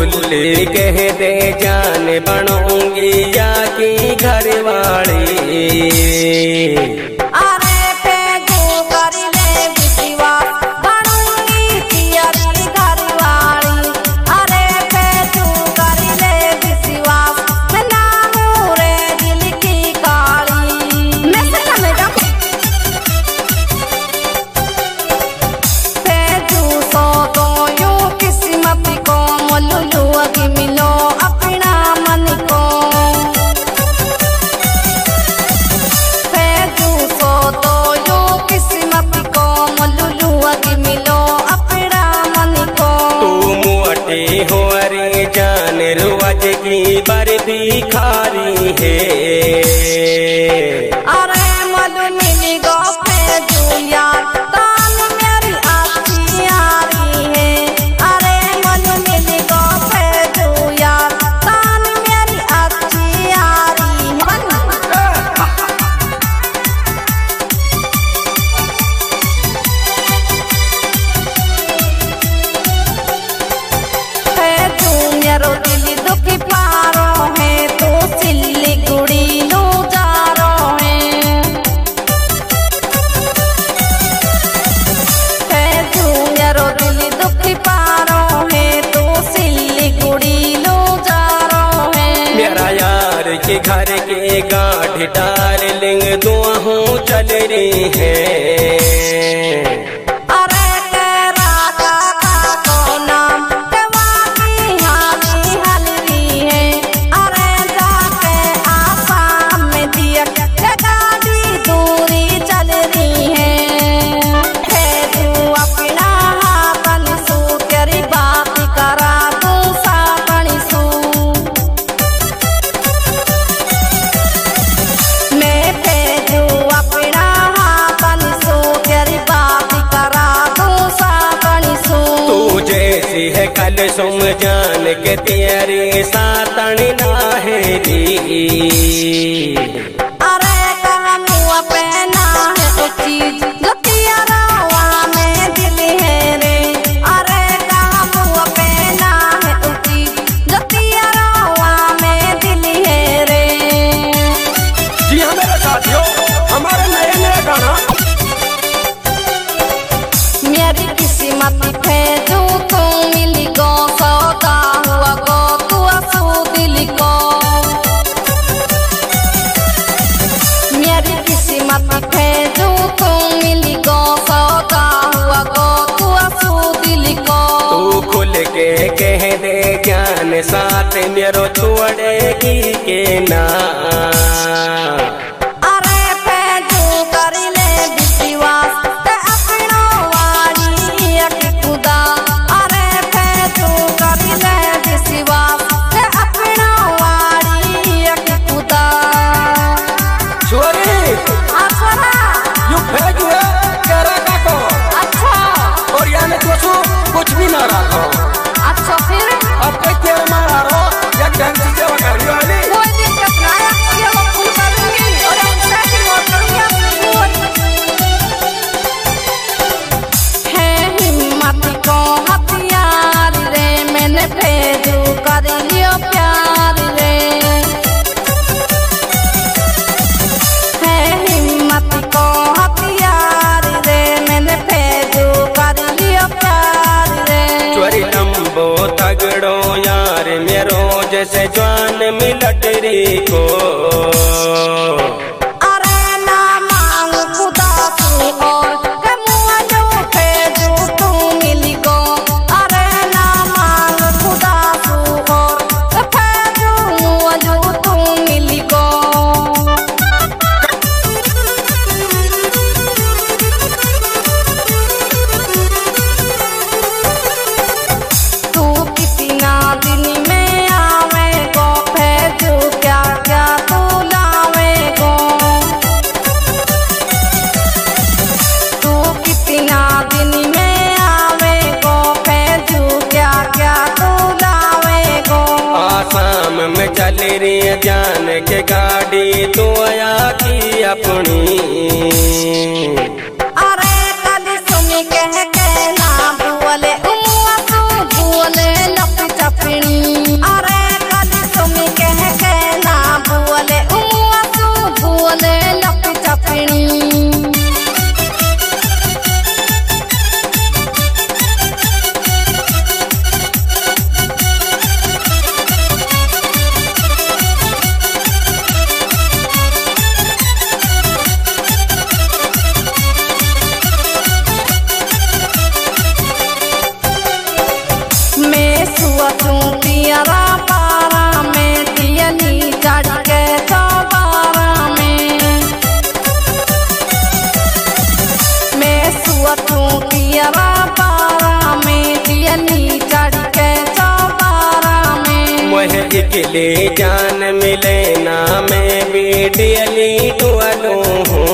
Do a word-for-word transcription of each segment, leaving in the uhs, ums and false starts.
भूल कह दे जान बनूंगी या की घरवाली। जान रोज की बर्फी खारी है। अरे मधु मिली गो फेजूया तान मेरी अच्छी यारी है। अरे मधु मिली गो फेजूया तान मेरी अच्छी यारी है। रो दिल दुखी पारो है तो सिल्लीगुड़ी लो जा रो है। रो दिल दुखी पारो है तो सिल्लीगुड़ी लो जा रो है। मेरा यार के घर के गाढ़ डार्लिंग दुआहों चल रही है। कल सुम जान के तेरे सातन नाहेरी। अरे कहनुआ पहना है वो चीज जो तेरा में दिल है रे। अरे कहनुआ पहना है वो चीज जो तेरा में दिल है रे। जी हाँ मेरे साथियों, हमारे नए नए गाना मेरी किस्मत फेजू तो मिली गो सौदा हुआ गो तू आंसू दिल को। मेरी किस्मत फेजू तो मिली गो सौदा हुआ गो तू आंसू दिल को। तू खुल के कह दे जान साथ मेरो छोड़ेगी के ना। कुछ भी ना रखो। अच्छा फिर अब कैसे मारा रो या ढंग से सेवा कर रही हो वाली। कोई दिक्कत ना है, ये वो फुल करूंगी और हम सेटिंग और करूंगी। है हिम्मत को हथियार रे मैंने भेजू कर लियो प्यार रे। है हिम्मत को हथियार रे मैंने भेजू कर लियो प्यार रे। चोरी लंबो तगड़ो यार मेरो जैसे जान मिलट री को। अरे ना मांग खुदा तू और के मुआ जो फेजू तू मिली गो। अरे ना मांग खुदा तू और के फेजू मुआ जो तू मिली गो। तू कितना दिन में आवे गो फेजू क्या क्या तू लावे गो। तू कितना दिन में आवे गो फेजू क्या क्या तू लावे गो। आसाम में चल रही जान के गाड़ी तू आया की अपनी। अरे कल सुनी कह के ना बोले उमुआ तू बोले लपी चपनी। गिले जान मिले ना मैं भी डियली टुअलू हूँ।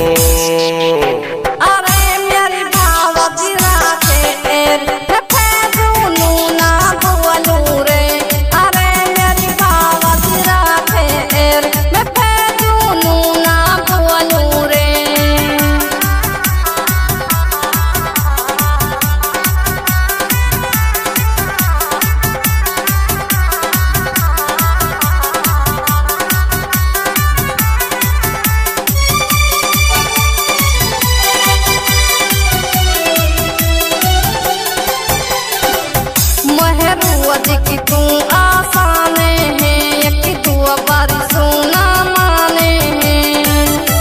कि तू आसान है कि तू बारी सोना माने है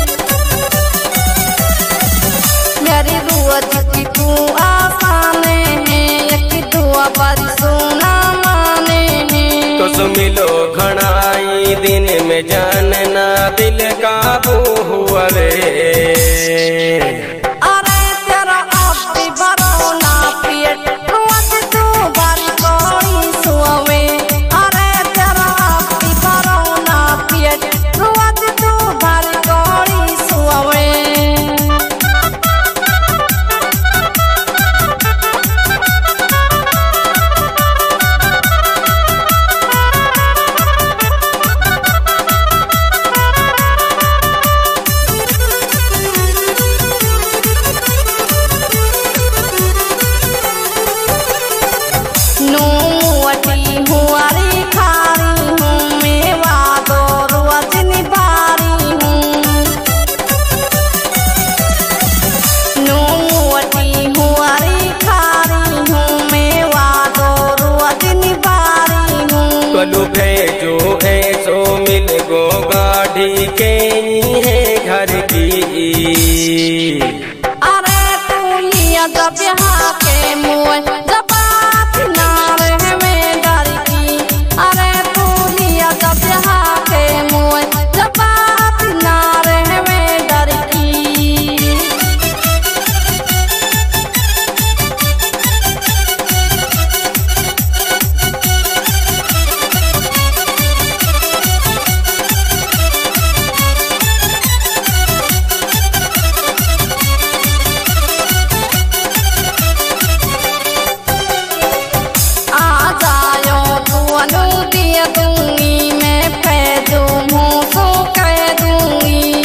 मेरी रुअज कि तू आसान है कि तू बारी सोना माने है। तो मिलो घणाई दिन में जानना दिल काबू हुआ रे। भेजो है सो मिल गो गाड़ी के है घर की। अरे तू लिया जब यहाँ के मुँह जबात नार है मैं डर की। अरे तू लिया जब यहाँ के मुँह जबात नार है मैं डर की। दूंगी मैं पैदो मुँह सो कह दूंगी।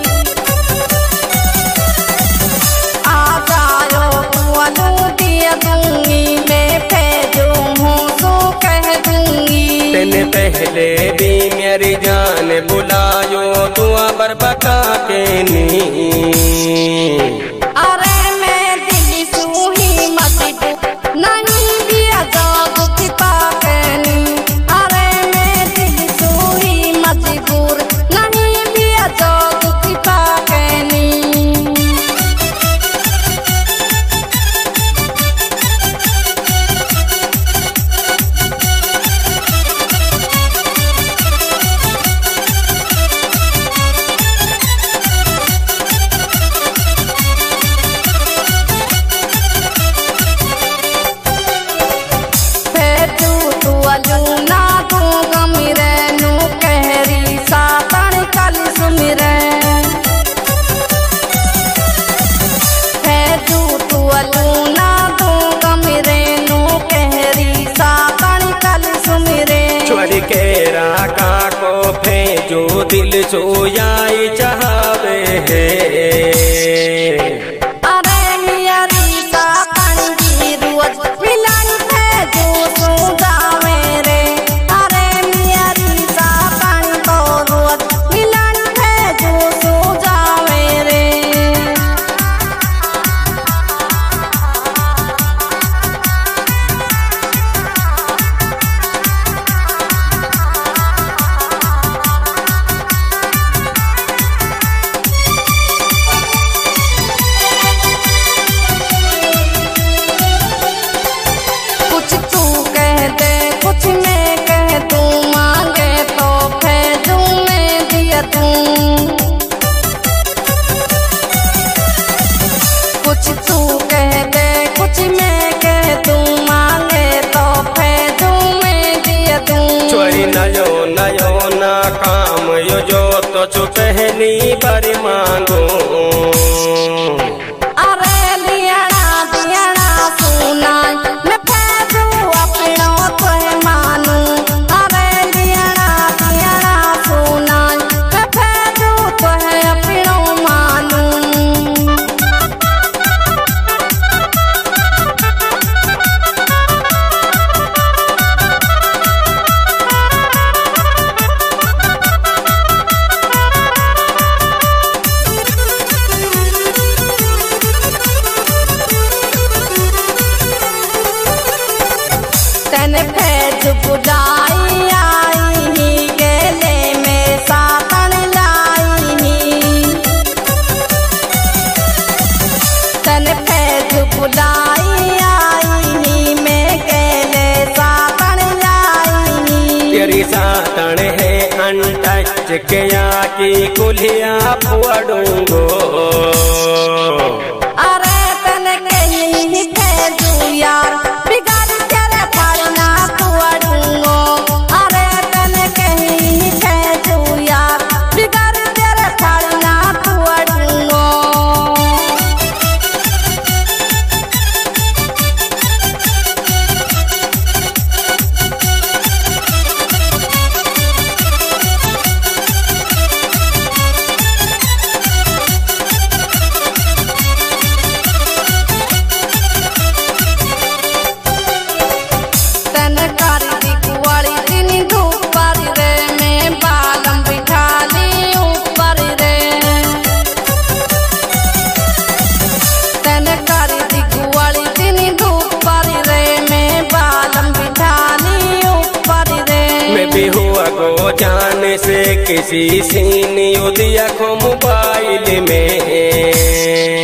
आ जाओ तू दिया दूंगी मैं पैदो मुँह सो कह दूंगी। तेने पहले भी मेरी जान बुलायो दुआ बर बता के नी। अरे मैं दिल सूही मत नहीं दिया जाग छिपा के नी। नहीं दिया जाग छिपा के नी। केरा का को भेजो दिल सोयाई चाहवे है। अरे मिया रीता पंजी रोज मिलन भेजो सुधा मेरे। अरे मिया रीता पंजो रोज मिलन भेजो सुधा मेरे। फैज बुलाई आई ही गेले में सातन लाई ही तन फैज बुलाई आई ही में गेले सातन लाई ही तेरी सातन है अनटच के आकी कुलिया पड़ूंगो अरे तन कहीं फैजू यार बिगाड़ तेरे पड़ना पड़ूंगो अरे तन कहीं फैजू यार बिगाड़ तेरे पड़ना पड़ूंगो गो जाने से किसी सीन दिया को मोबाइल में